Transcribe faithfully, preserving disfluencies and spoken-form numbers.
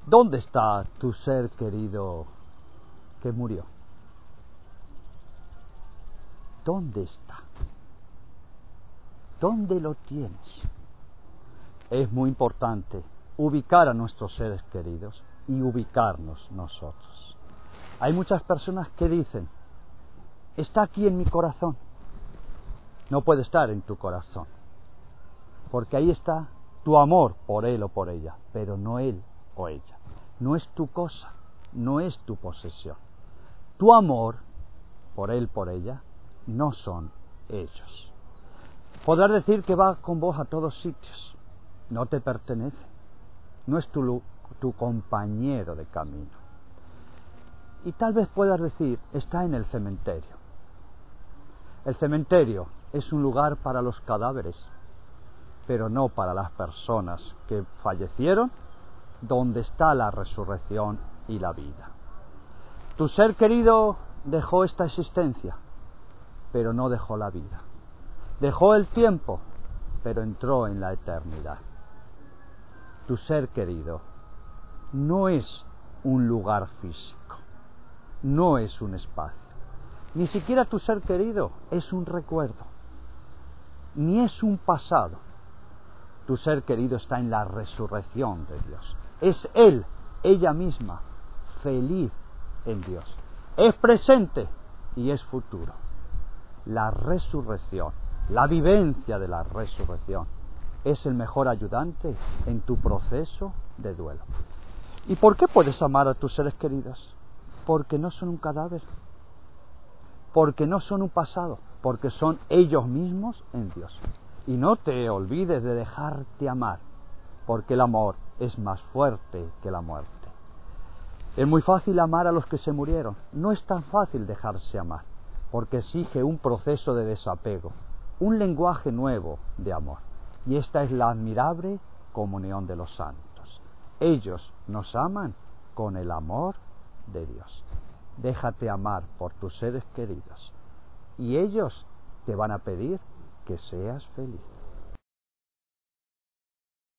¿Dónde está tu ser querido que murió? ¿Dónde está? ¿Dónde lo tienes? Es muy importante ubicar a nuestros seres queridos y ubicarnos nosotros. Hay muchas personas que dicen, está aquí en mi corazón. No puede estar en tu corazón, porque ahí está tu amor por él o por ella, pero no él o ella. No es tu cosa, no es tu posesión. Tu amor por él, por ella, no son ellos. Podrás decir que va con vos a todos sitios, no te pertenece, no es tu, tu compañero de camino. Y tal vez puedas decir, está en el cementerio. El cementerio es un lugar para los cadáveres, pero no para las personas que fallecieron, donde está la resurrección y la vida. Tu ser querido dejó esta existencia, pero no dejó la vida. Dejó el tiempo, pero entró en la eternidad. Tu ser querido no es un lugar físico, no es un espacio. Ni siquiera tu ser querido es un recuerdo, ni es un pasado. Tu ser querido está en la resurrección de Dios. Es Él, ella misma, feliz en Dios. Es presente y es futuro. La resurrección, la vivencia de la resurrección, es el mejor ayudante en tu proceso de duelo. ¿Y por qué puedes amar a tus seres queridos? Porque no son un cadáver, porque no son un pasado, porque son ellos mismos en Dios. Y no te olvides de dejarte amar, porque el amor es más fuerte que la muerte. Es muy fácil amar a los que se murieron, no es tan fácil dejarse amar, porque exige un proceso de desapego, un lenguaje nuevo de amor. Y esta es la admirable comunión de los santos. Ellos nos aman con el amor de Dios. Déjate amar por tus seres queridos y ellos te van a pedir que seas feliz.